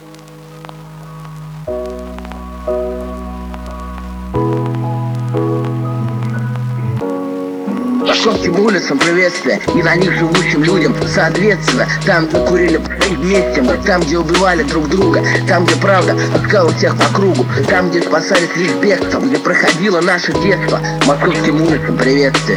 Московским улицам приветствия и на них живущим людям соответственно. Там, где курили вместе мы, там, где убивали друг друга, там, где правда искала всех по кругу, там, где спасались лишь бегством, где проходило наше детство. Московским улицам приветствия.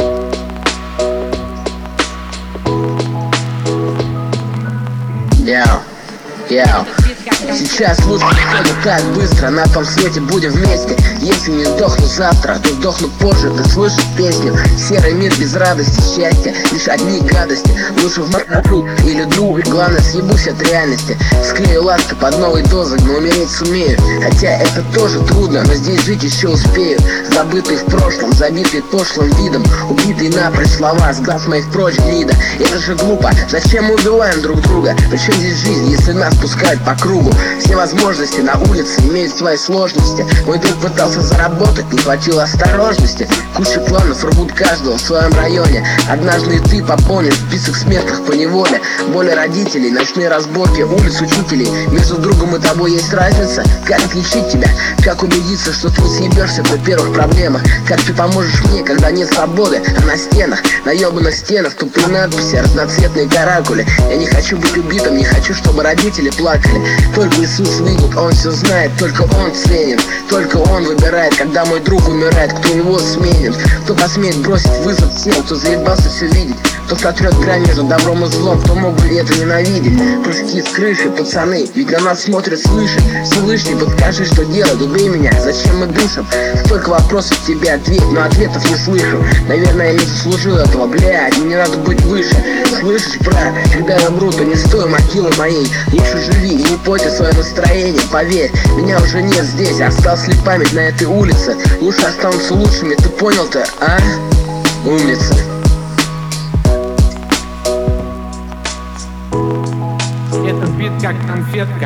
Яу. Сейчас лучше все так быстро, на том свете будем вместе. Если не сдохну завтра, то сдохну позже. Ты слышишь песню? Серый мир без радости, счастья, лишь одни гадости. Лучше в маршрут или друг, главное съебусь от реальности. Склею ласты под новой дозой, но умереть сумею. Хотя это тоже трудно, но здесь жить еще успею. Забытый в прошлом, забитый пошлым видом, убитый напрочь слова, с глаз моих прочь гнида. Это же глупо, зачем мы убиваем друг друга? Причем здесь жизнь, если нас пускают по кругу? Все возможности на улице имеют свои сложности. Мой друг пытался заработать, не хватило осторожности. Куча планов рвут каждого в своем районе. Однажды и ты пополнишь список смертных по неволе. Боли родителей, ночные разборки, улиц учителей. Между другом и тобой есть разница? Как отличить тебя? Как убедиться, что ты не съебешься при первых проблемах? Как ты поможешь мне, когда нет свободы? А на стенах, на ебаных стенах тупые надписи, разноцветные каракули. Я не хочу быть убитым, не хочу, чтобы родители плакали. Только Иисус видит, Он все знает, только Он ценит. Только Он выбирает, когда мой друг умирает, кто его сменит. Кто посмеет бросить вызов всем, кто заебался все видеть. Кто сотрет грань между добром и злом, кто мог бы это ненавидеть. Прыжки с крыши, пацаны, ведь на нас смотрят свыше. Всевышний, подскажи, что делать, убей меня, зачем мы дышим? Столько вопросов тебе ответь, но ответов не слышу. Наверное, я не заслужил этого, блядь, мне надо быть выше. Слышишь, брат, когда я умру, то не стой могилы моей. Лучше живи и не порти свое настроение, поверь. Меня уже нет здесь, осталась ли память на этой улице? Лучше останутся лучшими, ты понял-то, а? Умница. Этот бит как конфетка.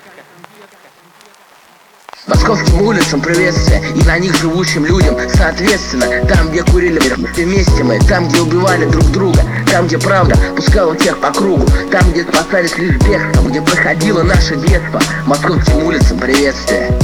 Московским улицам приветствия и на них живущим людям соответственно. Там, где курили вместе мы, там, где убивали друг друга, там, где правда пускала всех по кругу, там, где спасались лишь бегством, где проходило наше детство. Московским улицам приветствия.